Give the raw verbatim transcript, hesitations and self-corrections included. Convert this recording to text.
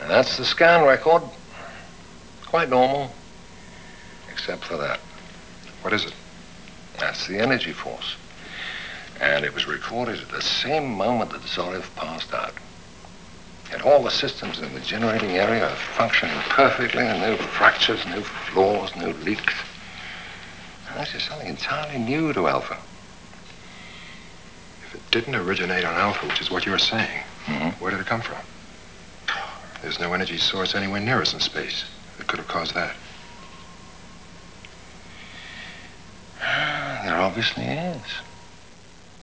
And that's the scan record. Quite normal. Except for that. What is it? That's the energy force. And it was recorded at the same moment that Zorev passed out. And all the systems in the generating area are functioning perfectly. No fractures, no flaws, no leaks. And this is something entirely new to Alpha. If it didn't originate on Alpha, which is what you're saying, mm-hmm. where did it come from? There's no energy source anywhere near us in space that could have caused that. There obviously is.